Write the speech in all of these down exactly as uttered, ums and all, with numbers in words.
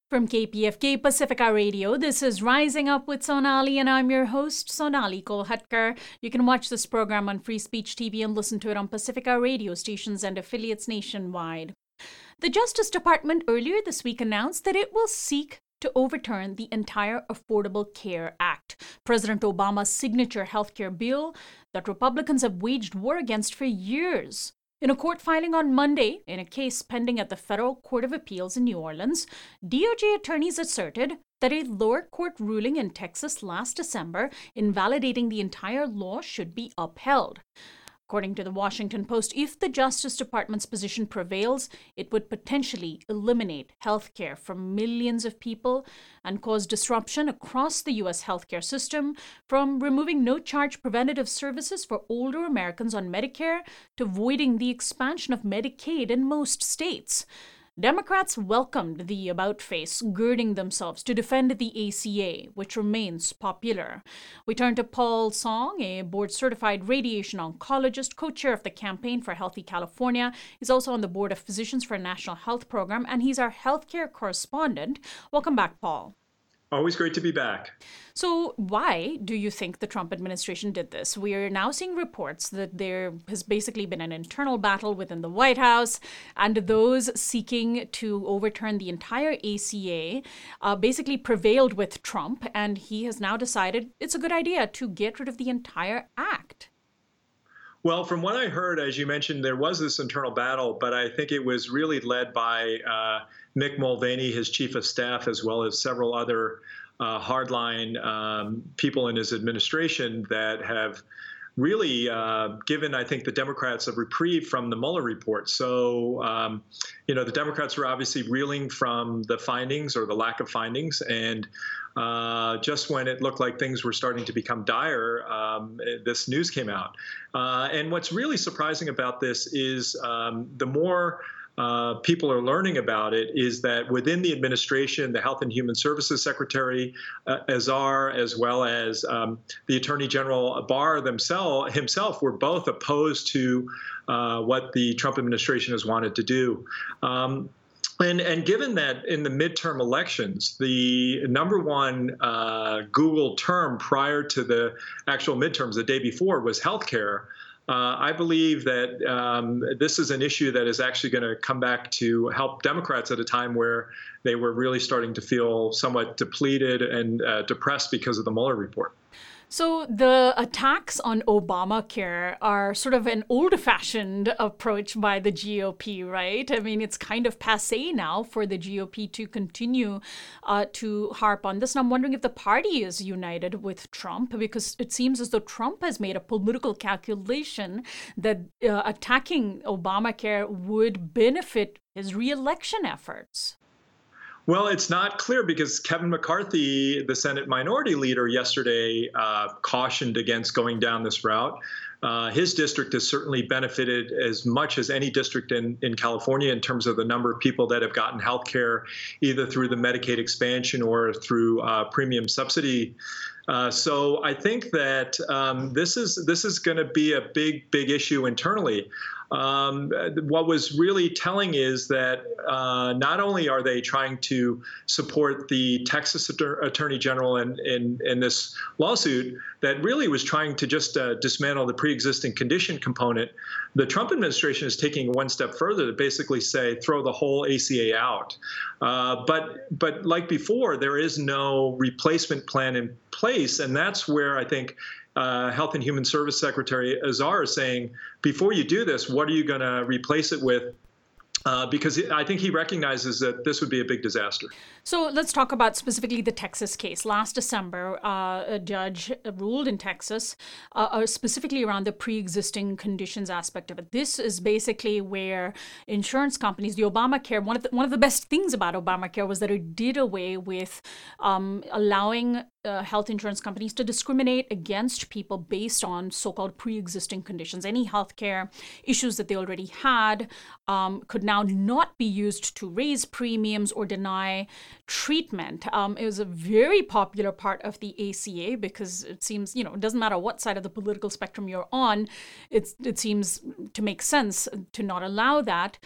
From K P F K Pacifica Radio, this is Rising Up with Sonali, and I'm your host, Sonali Kolhatkar. You can watch this program on Free Speech T V and listen to it on Pacifica radio stations and affiliates nationwide. The Justice Department earlier this week announced that it will seek to overturn the entire Affordable Care Act, President Obama's signature healthcare bill that Republicans have waged war against for years. In a court filing on Monday, in a case pending at the Federal Court of Appeals in New Orleans, D O J attorneys asserted that a lower court ruling in Texas last December invalidating the entire law should be upheld. According to the Washington Post, if the Justice Department's position prevails, it would potentially eliminate health care for millions of people and cause disruption across the U S healthcare system, from removing no-charge preventative services for older Americans on Medicare to voiding the expansion of Medicaid in most states. Democrats welcomed the about-face, girding themselves to defend the A C A, which remains popular. We turn to Paul Song, a board-certified radiation oncologist, co-chair of the Campaign for Healthy California. He's also on the board of Physicians for a National Health Program, and he's our healthcare correspondent. Welcome back, Paul. Always great to be back. So why do you think the Trump administration did this? We are now seeing reports that there has basically been an internal battle within the White House, and those seeking to overturn the entire A C A uh, basically prevailed with Trump, and he has now decided it's a good idea to get rid of the entire act. Well, from what I heard, as you mentioned, there was this internal battle, but I think it was really led by uh, Mick Mulvaney, his chief of staff, as well as several other uh, hardline um, people in his administration that have really uh, given, I think, the Democrats a reprieve from the Mueller report. So, um, you know, the Democrats were obviously reeling from the findings or the lack of findings. And uh, just when it looked like things were starting to become dire, um, this news came out. Uh, and what's really surprising about this is um, the more Uh, people are learning about it, is that within the administration, the Health and Human Services Secretary, uh, Azar, as well as um, the Attorney General Barr themselves, himself, were both opposed to uh, what the Trump administration has wanted to do. Um, And, and given that in the midterm elections, the number one uh, Google term prior to the actual midterms the day before was healthcare, Uh, I believe that um, this is an issue that is actually going to come back to help Democrats at a time where they were really starting to feel somewhat depleted and uh, depressed because of the Mueller report. So the attacks on Obamacare are sort of an old-fashioned approach by the G O P, right? I mean, it's kind of passé now for the G O P to continue uh, to harp on this. And I'm wondering if the party is united with Trump, because it seems as though Trump has made a political calculation that uh, attacking Obamacare would benefit his re-election efforts. Well, it's not clear because Kevin McCarthy, the Senate Minority Leader, yesterday uh, cautioned against going down this route. Uh, his district has certainly benefited as much as any district in, in California in terms of the number of people that have gotten health care either through the Medicaid expansion or through uh, premium subsidy. Uh, so I think that um, this is this is going to be a big, big issue internally. Um, what was really telling is that uh, not only are they trying to support the Texas Attorney General in, in, in this lawsuit that really was trying to just uh, dismantle the pre-existing condition component, the Trump administration is taking one step further to basically say throw the whole A C A out. Uh, but but like before, there is no replacement plan in place, and that's where I think Uh, Health and Human Service Secretary Azar is saying, before you do this, what are you going to replace it with? Uh, because I think he recognizes that this would be a big disaster. So let's talk about specifically the Texas case. Last December, uh, a judge ruled in Texas uh, specifically around the pre-existing conditions aspect of it. This is basically where insurance companies, the Obamacare, one of the, one of the best things about Obamacare was that it did away with um, allowing uh, health insurance companies to discriminate against people based on so-called pre-existing conditions. Any healthcare issues that they already had um, could now not be used to raise premiums or deny treatment. Um, it was a very popular part of the A C A because it seems, you know, it doesn't matter what side of the political spectrum you're on, it's, it seems to make sense to not allow that.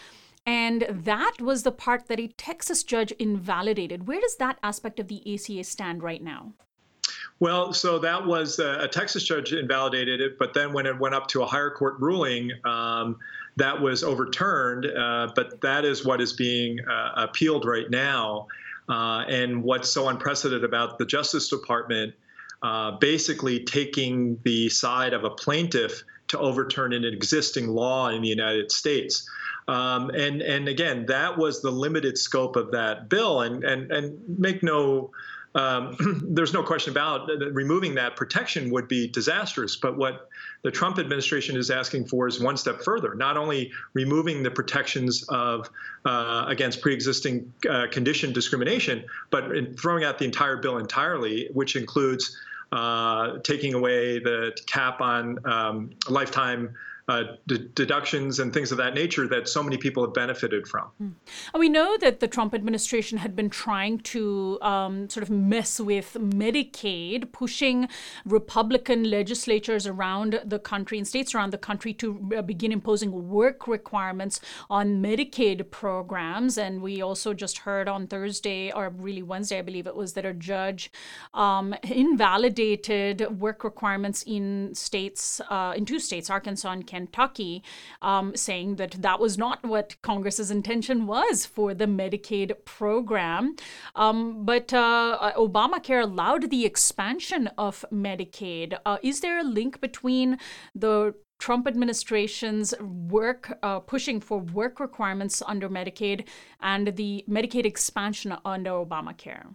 And that was the part that a Texas judge invalidated. Where does that aspect of the A C A stand right now? Well, so that was uh, a Texas judge invalidated it, but then when it went up to a higher court ruling, um, that was overturned. Uh, but that is what is being uh, appealed right now. Uh, and what's so unprecedented about the Justice Department uh, basically taking the side of a plaintiff to overturn an existing law in the United States. Um, and, and again, that was the limited scope of that bill. And, and, and make no Um, there's no question about that removing that protection would be disastrous. But what the Trump administration is asking for is one step further, not only removing the protections of uh, against pre-existing uh, condition discrimination, but in throwing out the entire bill entirely, which includes uh, taking away the cap on um, lifetime Uh, d- deductions and things of that nature that so many people have benefited from. Mm. And we know that the Trump administration had been trying to um, sort of mess with Medicaid, pushing Republican legislatures around the country and states around the country to uh, begin imposing work requirements on Medicaid programs. And we also just heard on Thursday, or really Wednesday, I believe it was, that a judge um, invalidated work requirements in states, uh, in two states, Arkansas and Kentucky, um, saying that that was not what Congress's intention was for the Medicaid program. Um, but uh, Obamacare allowed the expansion of Medicaid. Uh, is there a link between the Trump administration's work, uh, pushing for work requirements under Medicaid, and the Medicaid expansion under Obamacare?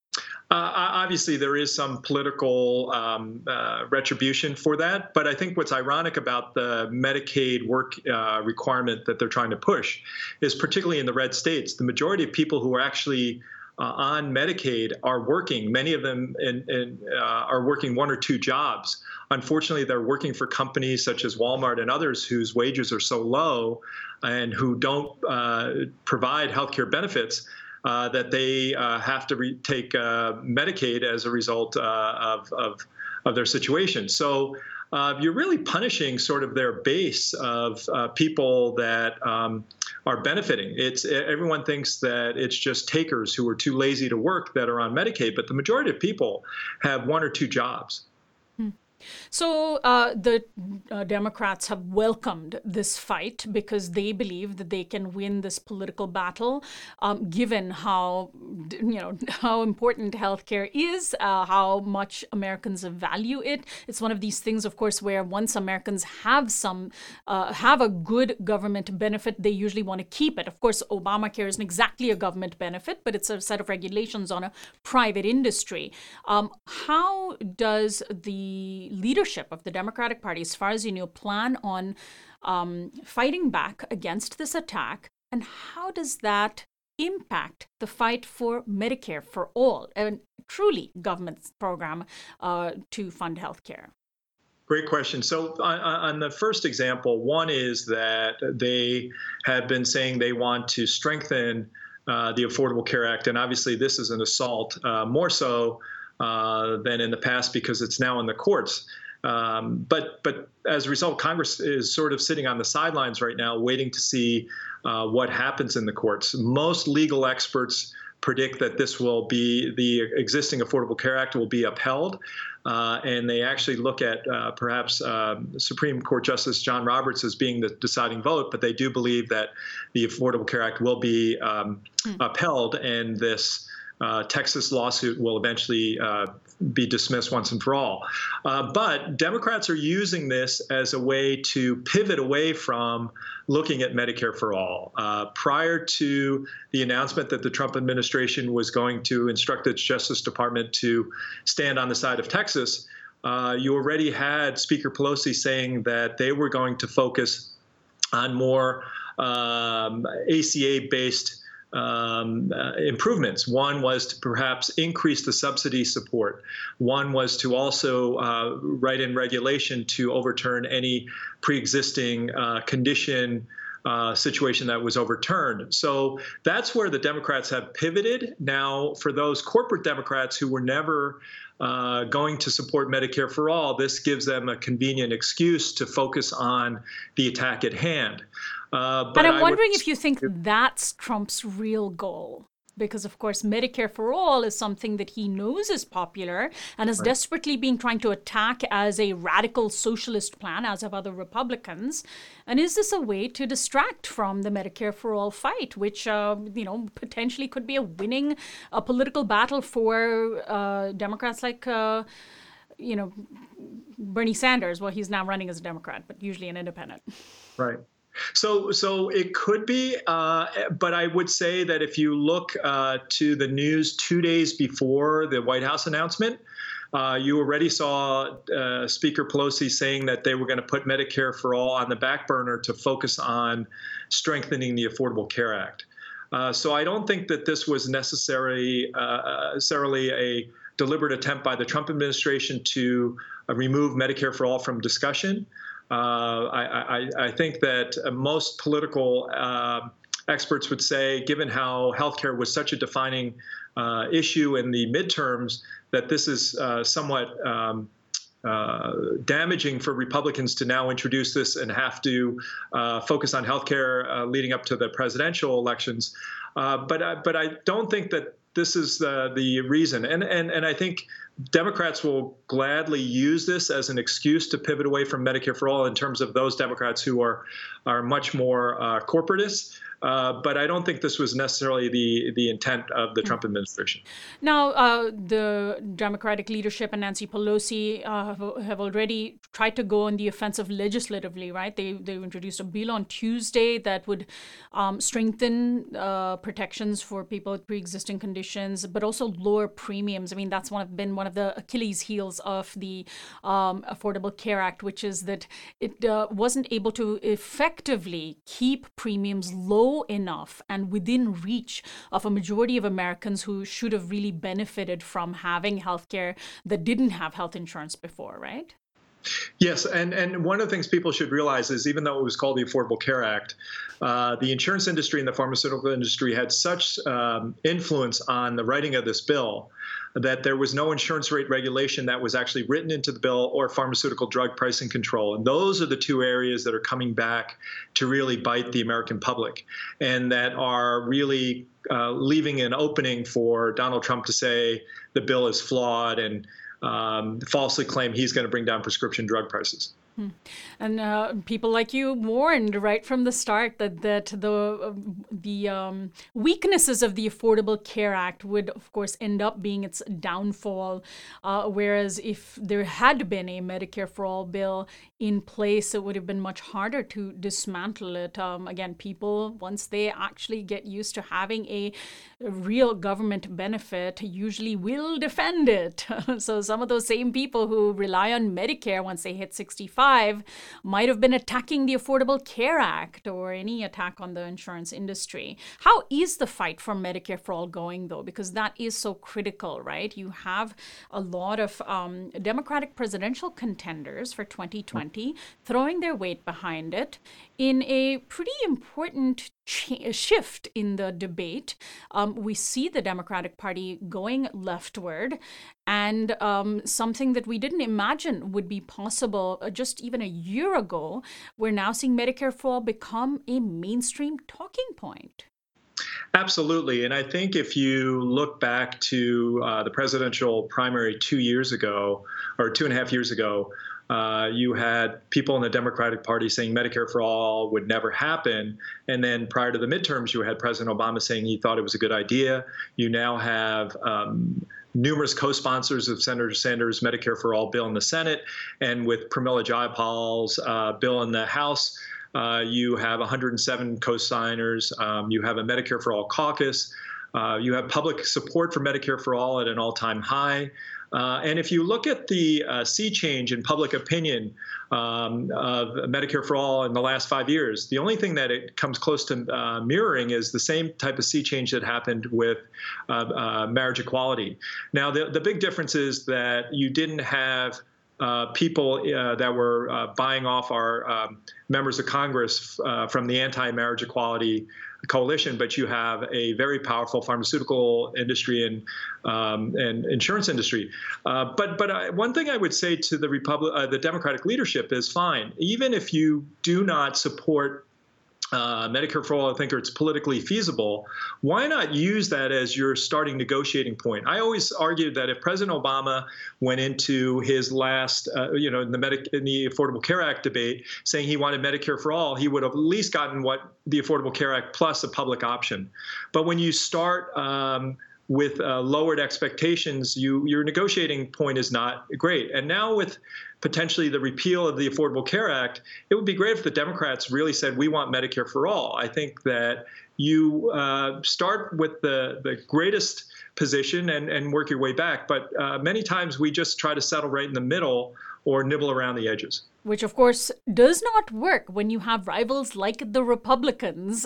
Uh, obviously, there is some political um, uh, retribution for that. But I think what's ironic about the Medicaid work uh, requirement that they're trying to push is, particularly in the red states, the majority of people who are actually uh, on Medicaid are working. Many of them in, in, uh, are working one or two jobs. Unfortunately, they're working for companies such as Walmart and others whose wages are so low and who don't uh, provide health care benefits. Uh, that they uh, have to re- take uh, Medicaid as a result uh, of, of, of their situation. So uh, you're really punishing sort of their base of uh, people that um, are benefiting. It's everyone thinks that it's just takers who are too lazy to work that are on Medicaid, but the majority of people have one or two jobs. So uh, the uh, Democrats have welcomed this fight because they believe that they can win this political battle, um, given how, you know, how important healthcare is, uh, how much Americans value it. It's one of these things, of course, where once Americans have some, uh, have a good government benefit, they usually want to keep it. Of course, Obamacare isn't exactly a government benefit, but it's a set of regulations on a private industry. Um, how does the leadership of the Democratic Party, as far as you know, plan on um, fighting back against this attack? And how does that impact the fight for Medicare for all, a truly government program uh, to fund healthcare? Great question. So on, on the first example, one is that they have been saying they want to strengthen uh, the Affordable Care Act. And obviously this is an assault, uh, more so uh, than in the past, because it's now in the courts. Um, but but as a result, Congress is sort of sitting on the sidelines right now, waiting to see uh, what happens in the courts. Most legal experts predict that this will be, the existing Affordable Care Act will be upheld. Uh, and they actually look at uh, perhaps um, Supreme Court Justice John Roberts as being the deciding vote, but they do believe that the Affordable Care Act will be um, mm. upheld, and this Uh, Texas lawsuit will eventually uh, be dismissed once and for all. Uh, but Democrats are using this as a way to pivot away from looking at Medicare for all. Uh, prior to the announcement that the Trump administration was going to instruct its Justice Department to stand on the side of Texas, uh, you already had Speaker Pelosi saying that they were going to focus on more um, A C A-based Um, uh, improvements. One was to perhaps increase the subsidy support. One was to also uh, write in regulation to overturn any pre-existing uh, condition uh, situation that was overturned. So that's where the Democrats have pivoted. Now, for those corporate Democrats who were never uh, going to support Medicare for all, this gives them a convenient excuse to focus on the attack at hand. Uh, but and I'm I wondering would, if you think that's Trump's real goal. Because, of course, Medicare for all is something that he knows is popular and is right. desperately being trying to attack as a radical socialist plan, as have other Republicans. And is this a way to distract from the Medicare for all fight, which, uh, you know, potentially could be a winning a political battle for uh, Democrats like, uh, you know, Bernie Sanders? Well, he's now running as a Democrat, but usually an independent. Right. So, so it could be, uh, but I would say that if you look uh, to the news two days before the White House announcement, uh, you already saw uh, Speaker Pelosi saying that they were going to put Medicare for all on the back burner to focus on strengthening the Affordable Care Act. Uh, so I don't think that this was necessarily, uh, necessarily a deliberate attempt by the Trump administration to uh, remove Medicare for all from discussion. Uh, I, I, I think that most political uh, experts would say, given how healthcare was such a defining uh, issue in the midterms, that this is uh, somewhat um, uh, damaging for Republicans to now introduce this and have to uh, focus on healthcare uh, leading up to the presidential elections. Uh, but, I, but I don't think that this is the, the reason. And, and, and I think Democrats will gladly use this as an excuse to pivot away from Medicare for all in terms of those Democrats who are are much more uh, corporatist. Uh, but I don't think this was necessarily the, the intent of the Trump administration. Now, uh, the Democratic leadership and Nancy Pelosi uh, have, have already tried to go on the offensive legislatively, right? They they introduced a bill on Tuesday that would um, strengthen uh, protections for people with pre-existing conditions, but also lower premiums. I mean, that's one of, been one of the Achilles heels of the um, Affordable Care Act, which is that it uh, wasn't able to effectively keep premiums low enough and within reach of a majority of Americans who should have really benefited from having healthcare that didn't have health insurance before, right? Yes, and, and one of the things people should realize is even though it was called the Affordable Care Act, uh, the insurance industry and the pharmaceutical industry had such um, influence on the writing of this bill that there was no insurance rate regulation that was actually written into the bill or pharmaceutical drug pricing control. And those are the two areas that are coming back to really bite the American public and that are really uh, leaving an opening for Donald Trump to say the bill is flawed and um, falsely claim he's going to bring down prescription drug prices. And uh, people like you warned right from the start that that the uh, the um, weaknesses of the Affordable Care Act would, of course, end up being its downfall. Uh, whereas if there had been a Medicare for All bill in place, it would have been much harder to dismantle it. Um, again, people, once they actually get used to having a real government benefit, usually will defend it. So some of those same people who rely on Medicare once they hit sixty-five might have been attacking the Affordable Care Act or any attack on the insurance industry. How is the fight for Medicare for All going, though? Because that is so critical, right? You have a lot of um, Democratic presidential contenders for twenty twenty throwing their weight behind it in a pretty important ch- shift in the debate. Um, we see the Democratic Party going leftward, and um, something that we didn't imagine would be possible uh, just even a year ago, we're now seeing Medicare for All become a mainstream talking point. Absolutely. And I think if you look back to uh, the presidential primary two years ago, or two and a half years ago, Uh, you had people in the Democratic Party saying Medicare for all would never happen. And then prior to the midterms, you had President Obama saying he thought it was a good idea. You now have um, numerous co-sponsors of Senator Sanders' Medicare for All bill in the Senate. And with Pramila Jayapal's uh, bill in the House, uh, you have one hundred seven co-signers. Um, you have a Medicare for All caucus. Uh, you have public support for Medicare for All at an all-time high. Uh, and if you look at the uh, sea change in public opinion um, of Medicare for All in the last five years, the only thing that it comes close to uh, mirroring is the same type of sea change that happened with uh, uh, marriage equality. Now, the, the big difference is that you didn't have uh, people uh, that were uh, buying off our um, members of Congress uh, from the anti-marriage equality coalition, but you have a very powerful pharmaceutical industry and um, and insurance industry. Uh, but but I, one thing I would say to the Republic, uh, the Democratic leadership is fine, even if you do not support Uh, Medicare for All, I think it's politically feasible. Why not use that as your starting negotiating point? I always argued that if President Obama went into his last, uh, you know, in the, Medi- in the Affordable Care Act debate, saying he wanted Medicare for all, he would have at least gotten what the Affordable Care Act plus a public option. But when you start um, with uh, lowered expectations, you your negotiating point is not great. And now with potentially the repeal of the Affordable Care Act, it would be great if the Democrats really said, we want Medicare for all. I think that you uh, start with the, the greatest position and, and work your way back. But uh, many times we just try to settle right in the middle or nibble around the edges. Which, of course, does not work when you have rivals like the Republicans.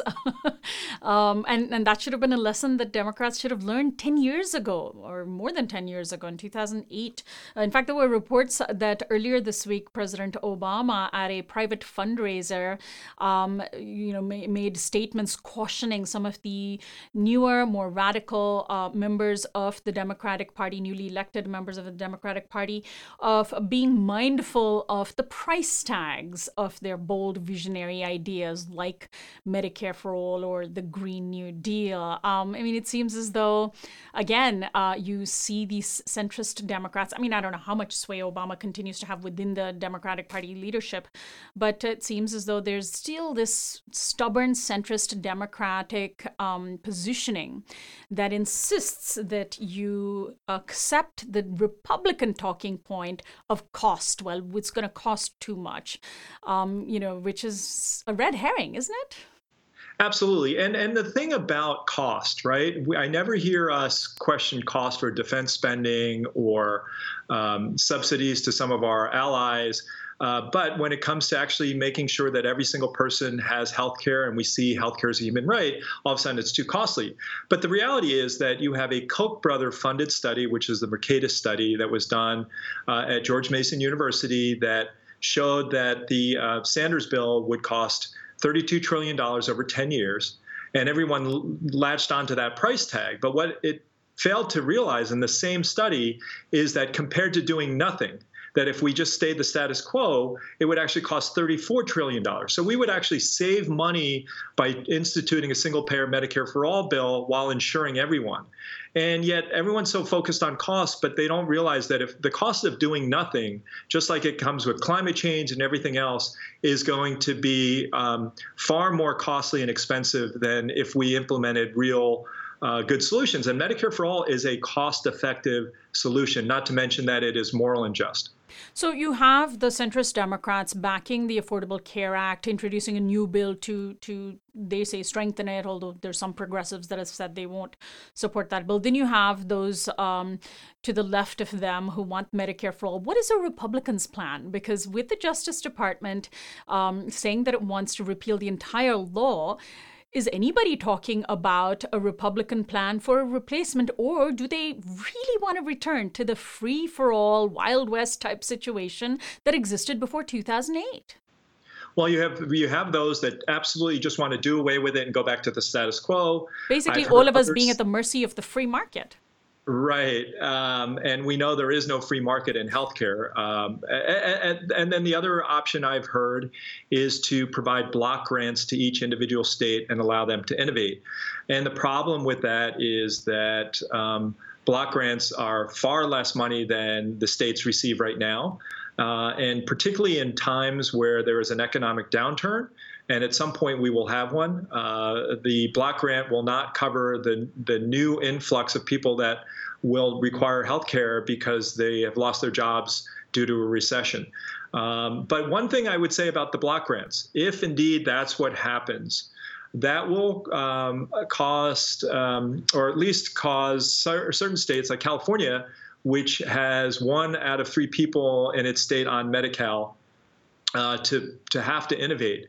um, and, and that should have been a lesson that Democrats should have learned ten years ago, or more than ten years ago, in two thousand eight. Uh, in fact, there were reports that earlier this week, President Obama, at a private fundraiser, um, you know, ma- made statements cautioning some of the newer, more radical uh, members of the Democratic Party, newly elected members of the Democratic Party, of being mindful of the price tags of their bold visionary ideas like Medicare for All or the Green New Deal. Um, I mean, it seems as though, again, uh, you see these centrist Democrats. I mean, I don't know how much sway Obama continues to have within the Democratic Party leadership, but it seems as though there's still this stubborn centrist Democratic um, positioning that insists that you accept the Republican talking point of cost. Well, it's going to cost too much, um, you know, which is a red herring, isn't it? Absolutely. And and the thing about cost, right? We, I never hear us question cost for defense spending or um, subsidies to some of our allies. Uh, but when it comes to actually making sure that every single person has health care and we see health care as a human right, all of a sudden it's too costly. But the reality is that you have a Koch brother funded study, which is the Mercatus study that was done uh, at George Mason University, that showed that the uh, Sanders bill would cost thirty-two trillion dollars over ten years, and everyone l- latched onto that price tag. But what it failed to realize in the same study is that compared to doing nothing, that if we just stayed the status quo, it would actually cost thirty-four trillion dollars. So we would actually save money by instituting a single-payer Medicare for All bill while insuring everyone. And yet everyone's so focused on cost, but they don't realize that if the cost of doing nothing, just like it comes with climate change and everything else, is going to be um, far more costly and expensive than if we implemented real Uh, good solutions. And Medicare for All is a cost-effective solution, not to mention that it is moral and just. So you have the centrist Democrats backing the Affordable Care Act, introducing a new bill to, to they say, strengthen it, although there's some progressives that have said they won't support that bill. Then you have those um, to the left of them who want Medicare for All. What is a Republicans' plan? Because with the Justice Department um, saying that it wants to repeal the entire law, is anybody talking about a Republican plan for a replacement, or do they really want to return to the free-for-all, Wild West type situation that existed before two thousand eight? Well, you have you have those that absolutely just want to do away with it and go back to the status quo. Basically, I've all heard of us others- being at the mercy of the free market. Right. Um, and we know there is no free market in healthcare. Um, and, and then the other option I've heard is to provide block grants to each individual state and allow them to innovate. And the problem with that is that um, block grants are far less money than the states receive right now. Uh, and particularly in times where there is an economic downturn, and at some point we will have one, uh, the block grant will not cover the, the new influx of people that will require health care because they have lost their jobs due to a recession. Um, but one thing I would say about the block grants, if indeed that's what happens, that will um, cost, um, or at least cause certain states like California, which has one out of three people in its state on Medi-Cal, uh, to, to have to innovate.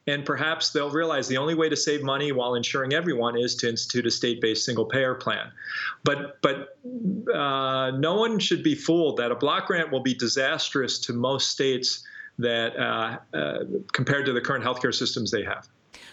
And perhaps they'll realize the only way to save money while insuring everyone is to institute a state-based single-payer plan. But but uh, no one should be fooled that a block grant will be disastrous to most states that uh, uh, compared to the current healthcare systems they have.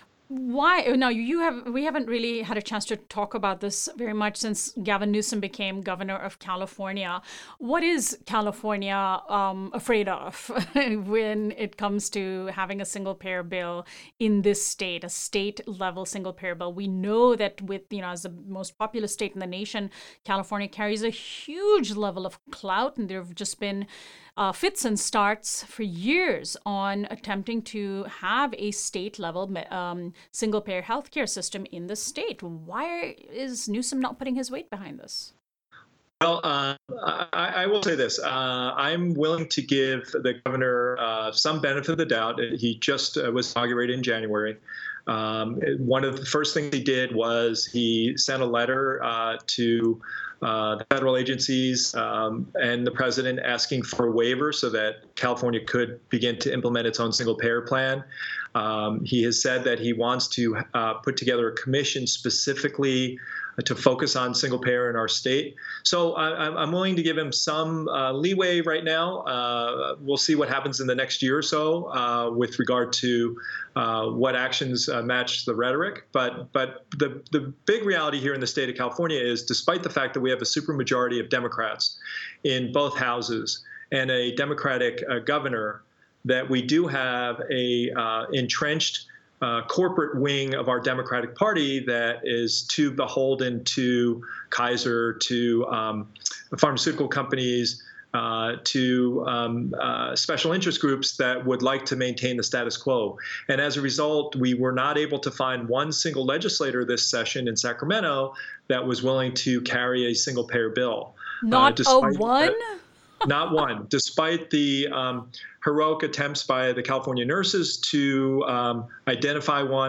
Why? Now, you have we haven't really had a chance to talk about this very much since Gavin Newsom became governor of California. What is California um, afraid of when it comes to having a single payer bill in this state, a state level single payer bill? We know that with, you know, as the most populous state in the nation, California carries a huge level of clout, and there have just been Uh, fits and starts for years on attempting to have a state level um, single payer healthcare system in the state. Why is Newsom not putting his weight behind this? Well, uh, I, I will say this. Uh, I'm willing to give the governor uh, some benefit of the doubt. He just uh, was inaugurated in January. Um, one of the first things he did was he sent a letter uh, to uh, the federal agencies um, and the president asking for a waiver so that California could begin to implement its own single payer plan. Um, he has said that he wants to uh, put together a commission specifically to focus on single payer in our state. So I, I'm willing to give him some uh, leeway right now. Uh, we'll see what happens in the next year or so uh, with regard to uh, what actions uh, match the rhetoric. But but the, the big reality here in the state of California is, despite the fact that we have a supermajority of Democrats in both houses and a Democratic uh, governor, that we do have a uh, entrenched Uh, corporate wing of our Democratic Party that is too beholden to Kaiser, to um, pharmaceutical companies, uh, to um, uh, special interest groups that would like to maintain the status quo. And as a result, we were not able to find one single legislator this session in Sacramento that was willing to carry a single payer bill. Not uh, a one? The, Not one, despite the um, heroic attempts by the California nurses to um, identify one.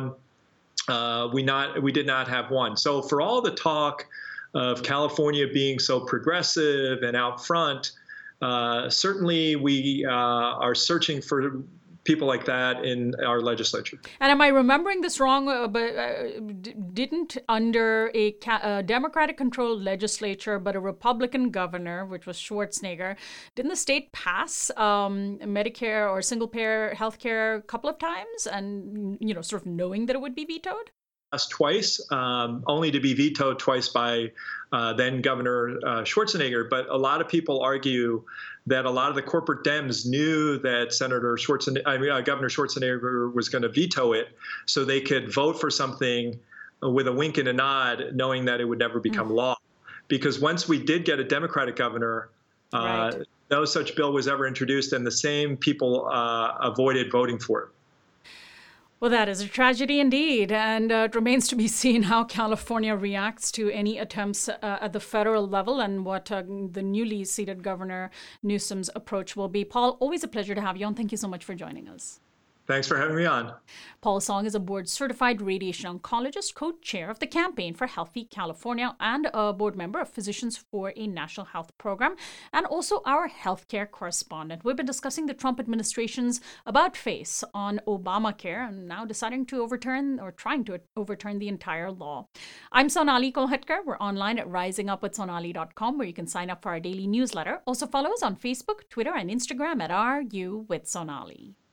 Uh, we not we did not have one. So for all the talk of California being so progressive and out front, uh, certainly we uh, are searching for people like that in our legislature. And am I remembering this wrong? Uh, but uh, d- didn't under a, ca- a Democratic-controlled legislature, but a Republican governor, which was Schwarzenegger, didn't the state pass um, Medicare or single-payer healthcare a couple of times, and you know, sort of knowing that it would be vetoed? Twice, um, only to be vetoed twice by uh, then Governor uh, Schwarzenegger. But a lot of people argue that a lot of the corporate Dems knew that Senator Schwarzenegger, I mean, uh, Governor Schwarzenegger was going to veto it, so they could vote for something with a wink and a nod, knowing that it would never become mm. law. Because once we did get a Democratic governor, uh, right. no such bill was ever introduced, and the same people uh, avoided voting for it. Well, that is a tragedy indeed, and uh, it remains to be seen how California reacts to any attempts uh, at the federal level and what uh, the newly seated Governor Newsom's approach will be. Paul, always a pleasure to have you on. Thank you so much for joining us. Thanks for having me on. Paul Song is a board-certified radiation oncologist, co-chair of the Campaign for Healthy California, and a board member of Physicians for a National Health Program, and also our healthcare correspondent. We've been discussing the Trump administration's about-face on Obamacare, and now deciding to overturn, or trying to overturn, the entire law. I'm Sonali Kolhatkar. We're online at rising up with sonali dot com, where you can sign up for our daily newsletter. Also follow us on Facebook, Twitter, and Instagram at Are You with Sonali.